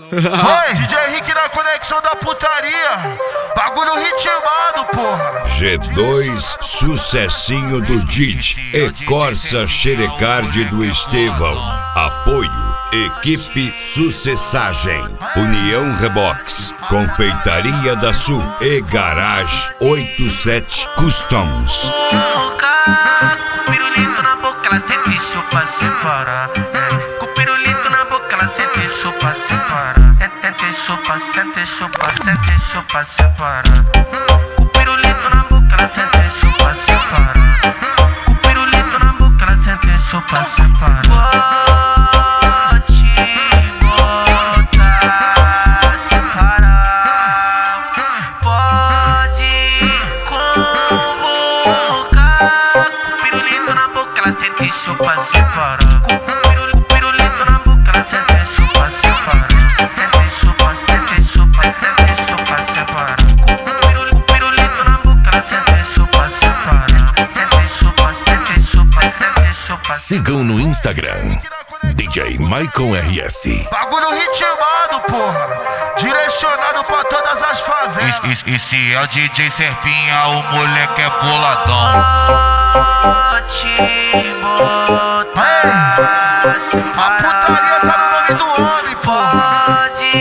Oi, DJ Henrique na conexão da putaria. Bagulho ritmado, porra. G2, sucessinho do Didi e Corsa Xerecard do Estevão. Apoio, equipe Sucessagem, União Rebox, Confeitaria da Sul e Garage 87 Customs. Com pirulito na boca, ela sente e chupa sem parar. Com pirulito na boca, ela sente e chupa sem parar. Sente, chupa, sente, chupa, sente, chupa sem parar. Com pirulito na boca, ela sente e chupa sem parar. Com pirulito na boca, ela sente e chupa sem parar. Pode botar sem parar. Pode convocar. Com pirulito na boca, ela sente e chupa sem parar. Com pirulito na boca, ela sente e chupa sem parar. Sente, chupa, sente, chupa, sente, chupa sem parar. Com pirulito na boca, ela sente e chupa sem parar. Sente, chupa, sente, chupa, sente, chupa. Sigam no Instagram DJ Michael RS. Bagulho ritmado, porra. Direcionado pra todas as favelas. Esse é o DJ Serpinha, o moleque é boladão. Pode botar sem A parar. putaria tá no nome do homem, porra. Pode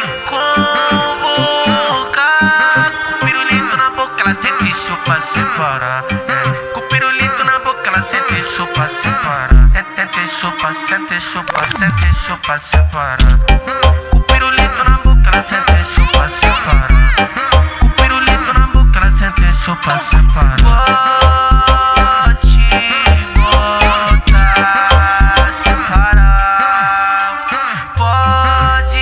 convocar. Com pirulito na boca, ela sente e chupa sem parar. Com pirulito na boca, ela sente e chupa sem parar. Sente, chupa, sente, chupa, sente, chupa sem parar. Com pirulito na boca, ela sente e chupa sem parar. Com pirulito na boca, ela sente e chupa sem parar. Pode botar sem parar. Pode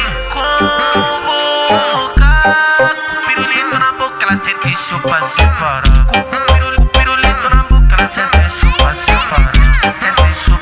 convocar. Com pirulito na boca, ela sente e chupa sem parar. Com pirulito na boca, ela sente e chupa sem parar. Sente e chupa.